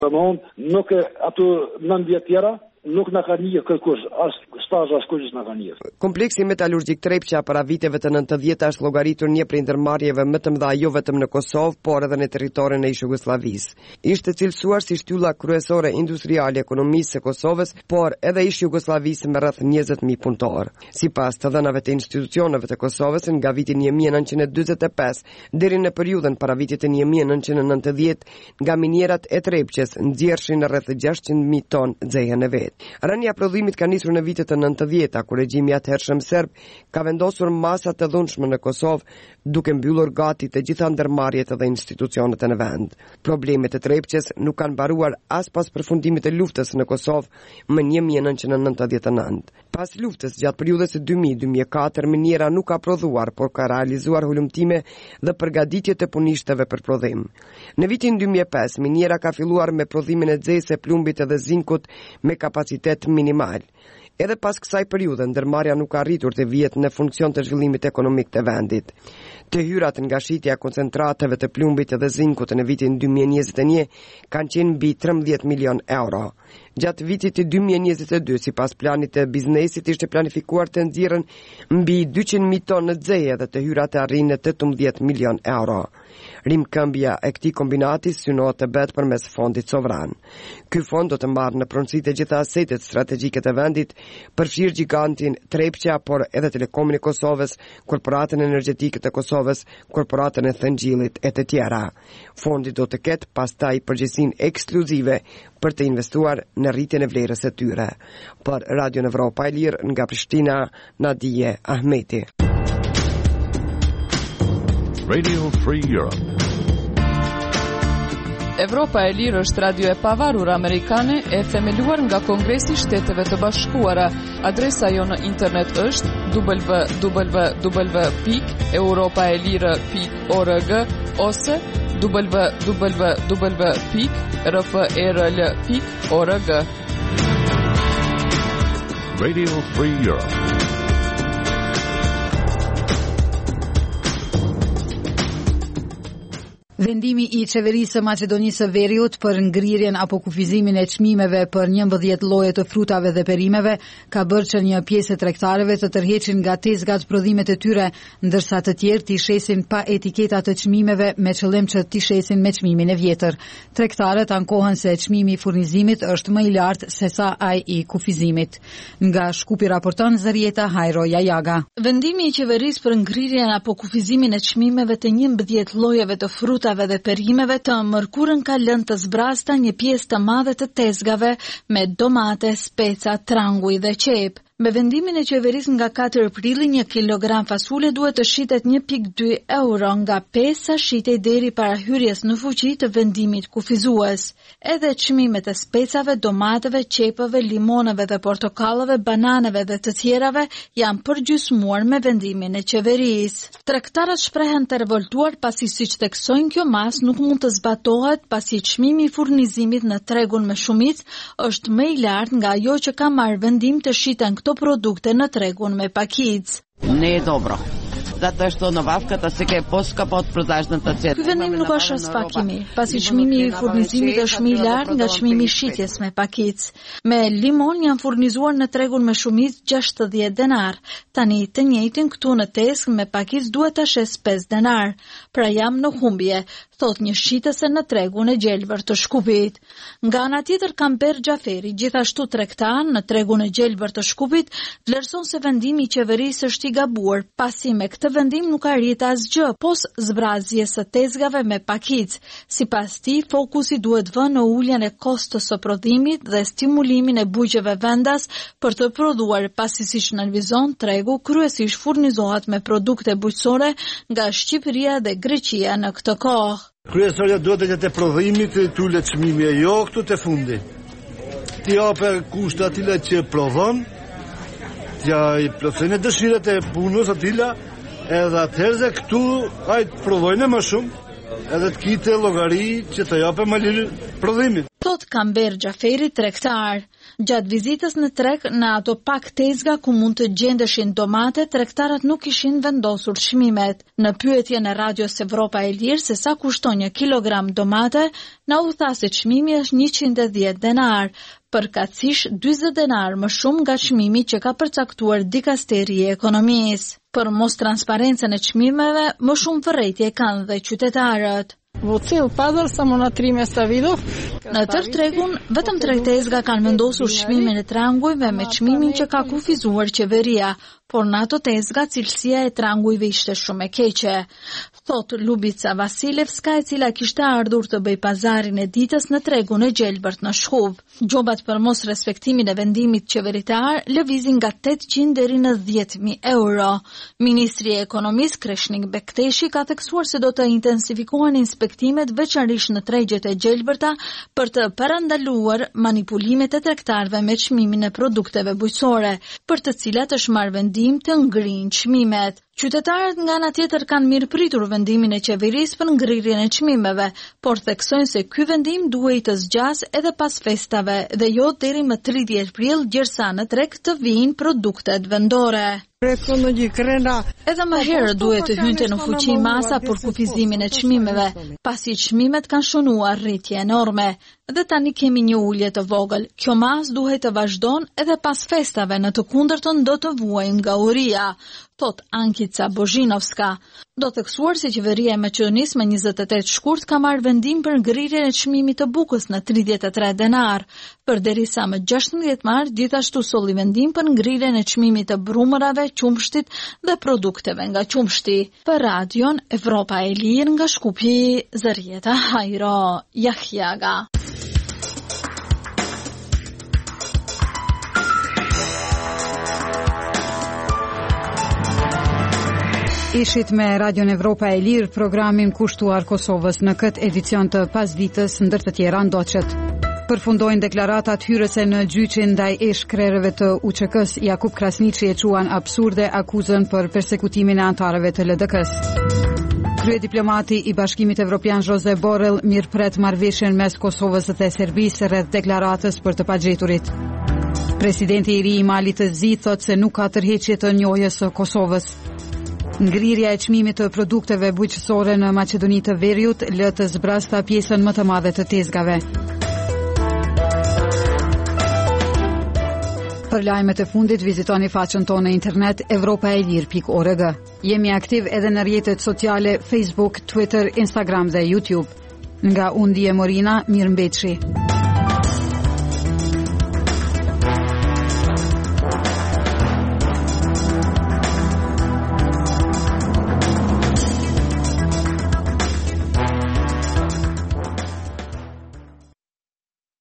Nuk ato 90 tjera nuk na ka një kërkush, as stazh as kujt na ka një. Kompleksi metalurgjik Trepça para viteve të 90 është llogaritur një prej ndërmarrjeve më të mëdha jo vetëm në Kosovë, por edhe në territorin e ish-Jugosllavisë. Ishte cilësuar si shtylla kryesore industriale e ekonomisë së Kosovës, por edhe ish-Jugosllavisë me rreth 20.000 punëtor. Sipas të dhënave të institucioneve të Kosovës, nga viti 1945 deri në periudhën para vitit të 1990, nga minierat e Trepçës nxjerrshin rreth 600.000 tonë xhehe në vet. Rënia prodhimit ka nisur në vitet e 90-ta, kur regjimi atëhershëm serb ka vendosur masa të dhunshme në Kosovë, duke mbyllur gati të gjitha ndërmarrjet dhe institucionet e në vend. Problemet e Trepçës nuk kanë mbaruar as pas përfundimit të luftës në Kosovë më 1999. Pas luftës, gjatë periudhës 2000-2004, miniera nuk ka prodhuar, por ka realizuar hulumtime dhe përgatitje të punishtëve për prodhim. Në vitin 2005, miniera ka filluar me prodhimin e xhesë, plumbit dhe zinkut me kapacitet minimal. Edhe pas kësaj periudhe, ndërmarrja nuk ka arritur të vihet në funksion të zhvillimit ekonomik të vendit. Të hyrat nga shitja e koncentrateve të plumbit dhe zinkut në vitin 2021 kanë qenë mbi 13 milion euro. Gjatë vitit të 2022, sipas planit të biznesit, ishte planifikuar të nxjerrën mbi 200.000 tonë xhehe dhe të hyrat të arrijnë 18 milion euro. Rimkëmbja e këtij kombinati synohet të bëhet përmes fondit sovran. Ky fond do të marrë në pronësi të gjitha asetet strategjike të vendit, përfshirë gigantin Trepça, por edhe Telekomin e Kosovës, Korporatën Energjetike të Kosovës, Korporatën e Thëngjillit e të tjera. Fondi do të ketë pastaj përgjegjësinë ekskluzive për të investuar në rritjen e vlerës së tyre. Për Radio Evropa e Lirë nga Prishtina, Nadije Ahmeti. Radio Free Europe. Evropa e Lirë është radio e pavarur amerikane e themeluar nga Kongresi i Shteteve të Bashkuara. Adresa jo në internet është www.europaelire.org ose www.rfrl.org. Radio Free Europe. Vendimi i qeverisë së Maqedonisë së Veriut për ngrirjen apo kufizimin e çmimeve për 11 lloje të frutave dhe perimeve ka bërë që një pjesë e tregtarëve të tërheqin nga tezgat prodhimet e tyre, ndërsa të tjerë t'i shesin pa etiketa të çmimeve me qëllim që t'i shesin me çmimin e vjetër. Tregtarët ankohen se çmimi i furnizimit është më i lartë se sa ai i kufizimit. Nga Shkupi raporton Zarieta Hajro Jajaga. Vendimi i qeverisë për ngrirjen apo kufizimin e çmimeve të 11 llojeve të frutave dhe perimeve të mërkurën ka lënë të zbrasta një pjesë të madhe të tezgave me domate, speca, tranguj dhe qep. Me vendimin e qeverisë nga 4 prilli, 1 kilogram fasule duhet të shitet 1.2 euro nga 5 sa shitej deri para hyrjes në fuqi të vendimit kufizues. Edhe çmimet e specave, domateve, qepëve, limoneve dhe portokallave, bananeve dhe të tjerave janë përgjysmuar me vendimin e qeverisë. Tregtarët shprehen të revoltuar pasi siç theksojnë kjo mas nuk mund të zbatohet pasi çmimi i furnizimit në tregun me shumicë është më i lartë nga ajo që ka marrë vendim të shiten këto produkte në tregun me pakicë. Ne je dobro. Zato što nabavkата сега е по-скъпа от продажната цена. Ky vendim nuk është as pak i mirë, pasi çmimi i furnizimit është më i lartë nga çmimi i shitjes me pakicë. Me limon janë furnizuar në tregun me shumicë 60 denar. Tani të njëjtin këtu në Tezg me pakicë duhet ta shes 5 denar. Pra jam në humbje, thot një shitëse në tregun e gjelbër të Shkupit. Nga ana tjetër Kamber Xhaferi, gjithashtu tregtar në tregun e gjelbër të Shkupit, vlerëson se vendimi i qeverisë është i gabuar, pasi me këtë vendim nuk arrit asgjë, pos zbrazjes së tezgave me pakicë. Sipas tij, fokusi duhet vënë në uljen e kostos së prodhimit dhe stimulimin e bujqeve vendas për të prodhuar, pasi siç nënvizon tregu kryesisht furnizohet me produkte bujqësore nga Shqipëria dhe Greqia në këtë kohë. Kryesorja duhet të jetë prodhimit të ulet çmimi e jo këtu të fundi. Ti japë kushte atilla që prodhon, t'ja i plotësojnë dëshirat e punës atilla, edhe atëherë këtu ajtë prodhojnë më shumë, edhe të kite llogari që të japë më lirë prodhimit. Thot Kamber Xhaferi, tregtar. Gjatë vizitës në treg në ato pak tezga ku mund të gjendeshin domate, tregtarët nuk ishin vendosur çmimet. Në pyetjen e Radios Evropa e Lirë se sa kushton 1 kilogram domate, na u tha se çmimi është 110 denar, përkatësisht 40 denar më shumë nga çmimi që ka përcaktuar Dikasteri e Ekonomisë. Për mos transparencën e çmimeve, më shumë vërejtje kanë dhe qytetarët. Në tërë tregun, vetëm tregtezga kanë vendosur çmimin e trangujve me çmimin që ka kufizuar qeveria, por në ato tezga cilësia e trangujve ishte shumë e keqe. Thot Lubica Vasilevska, e cila kishte ardhur të bëj pazarin e ditës në tregun e Gjelbërt në Shkuv. Gjobat për mos respektimin e vendimit qeveritar lëvizin nga 800 deri në 10.000 euro. Ministri e Ekonomisë Kreshnik Bekteshi ka theksuar se do të intensifikohen inspektimet veçanërisht në tregjet e Gjelbërta për të parandaluar manipulimet e tregtarëve me çmimin e produkteve bujqësore, për të cilat është marrë vendim të ngrihen çmimet. Qytetarët nga ana tjetër kanë mirëpritur vendimin e qeverisë për ngrirjen e çmimeve, por theksojnë se ky vendim duhej të zgjasë edhe pas festave dhe jo deri më 30 prill, gjersa në treg të vijnë produktet vendore. Edhe më herë duhet të hynte në fuqi masa për kufizimin e çmimeve, pasi çmimet kanë shënuar rritje enorme. Dhe tani kemi një ulje të vogël. Kjo masë duhet të vazhdon edhe pas festave, në të kundërtën do të vuajë nga uria, thot Ankica Bozhinovska. Do të theksuar se qeveria e Maqedonisë më 28 shkurt ka marrë vendim për ngrirjen e çmimit të bukës në 33 denar. Përderisa më 16 mart gjithashtu solli vendim për ngrirjen e çmimit të brumërave, qumshtit dhe produkteve nga qumshti. Për Radion Evropa e Lirë nga Shkupi, Zarieta Hajro Jahjaga. Ishit me Radion Evropa e Lirë, programin kushtuar Kosovës në këtë edicion të pasditës, ndër të tjera ndoqet. Përfundojnë deklaratat hyrëse në gjyqin ndaj krerëve të UÇK-s. Jakub Krasniqi e quan absurde akuzën për persekutimin e antarëve të LDK-s. Kryediplomati i Bashkimit Evropian Josep Borrell mirëpret marrëveshjen mes Kosovës dhe Serbisë rreth deklaratës për të pagjeturit. Presidenti i ri i Malit të Zi thot se nuk ka tërheqje të njojës së Kosovës. Ngrirja e çmimit të produkteve bujqësore në Maqedoni të Veriut lë të zbrasta pjesën më të madhe të tezgave. Për lajmet e fundit vizitoni faqen tonë në internet europaelir.org. Jemi aktiv edhe në rrjetet sociale Facebook, Twitter, Instagram dhe YouTube. Nga unë Dije Morina, mirëmbëjtje.